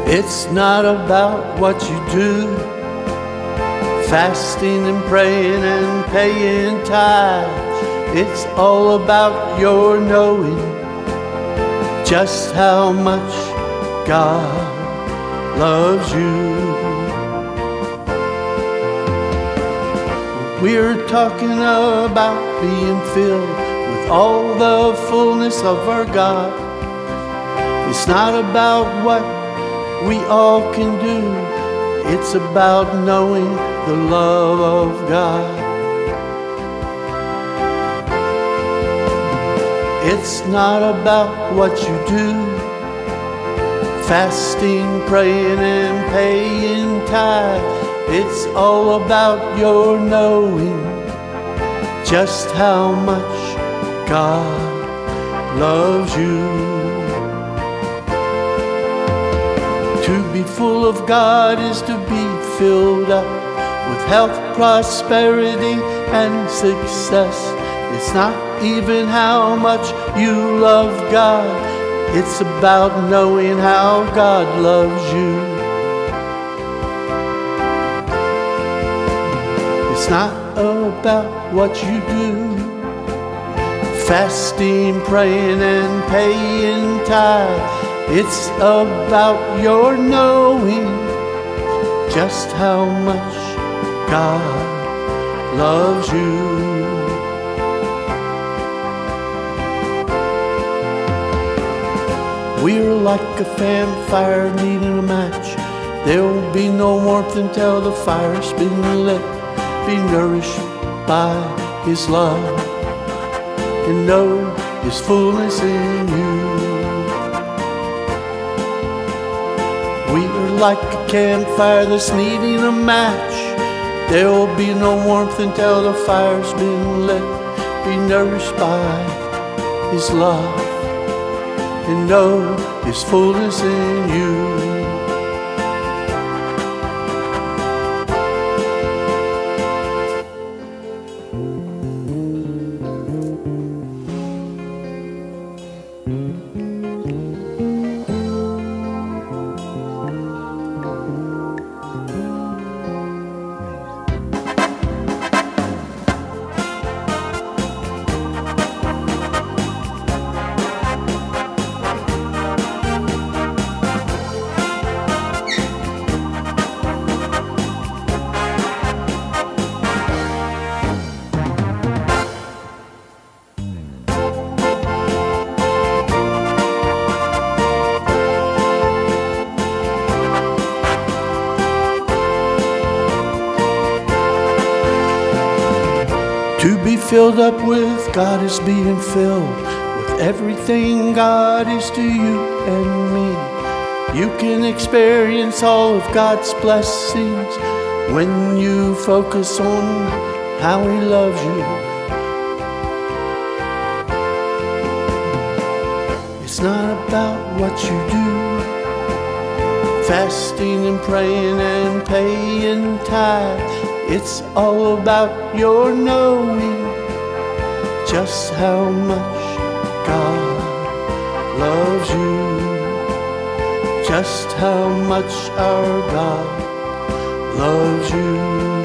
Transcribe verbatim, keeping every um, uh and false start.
It's not about what you do, fasting and praying and paying tithes. It's all about your knowing just how much God loves you. We're talking about being filled with all the fullness of our God. It's not about what we all can do, it's about knowing the love of God. It's not about what you do, fasting, praying, and paying tithe. It's all about your knowing just how much God loves you. To be full of God is to be filled up with health, prosperity, and success. It's not even how much you love God, it's about knowing how God loves you. It's not about what you do, fasting, praying, and paying tithe. It's about your knowing just how much God loves you. We're like a campfire needing a match. There'll be no warmth until the fire's been lit. Be nourished by His love and know His fullness in you. We're like a campfire that's needing a match. There'll be no warmth until the fire's been lit. Be nourished by His love and know His fullness in you. To be filled up with God is being filled with everything God is to you and me. You can experience all of God's blessings when you focus on how He loves you. It's not about what you do, fasting and praying and paying tithe. It's all about your knowing just how much God loves you, just how much our God loves you.